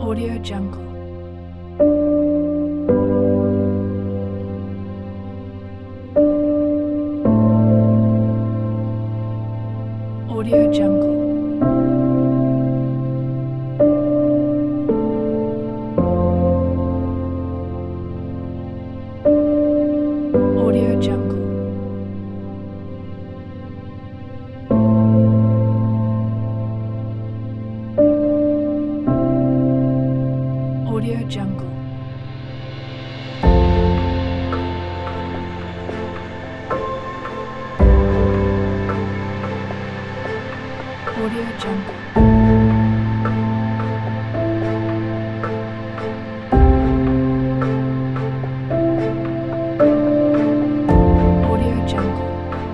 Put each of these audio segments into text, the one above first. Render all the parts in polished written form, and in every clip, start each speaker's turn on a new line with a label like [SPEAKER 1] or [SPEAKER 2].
[SPEAKER 1] Audio Jungle. Audio Jungle. Audio Jungle. Audio Jungle. Audio Jungle. Audio Jungle.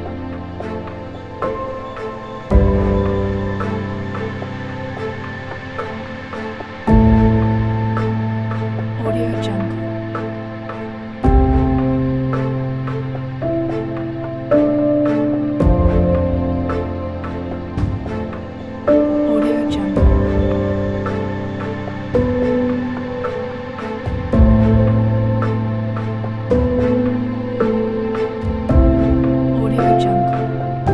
[SPEAKER 1] Audio Jungle. Audio Jungle. Audio Jungle.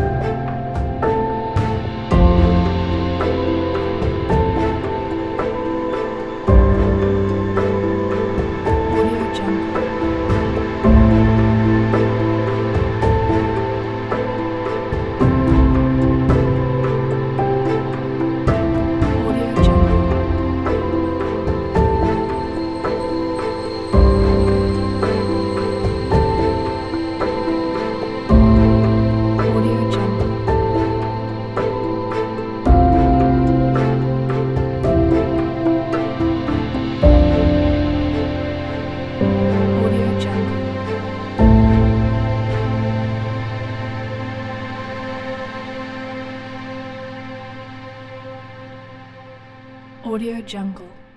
[SPEAKER 1] Audio Jungle. Audio Jungle. Audio Jungle. Audio Jungle. Audio Jungle.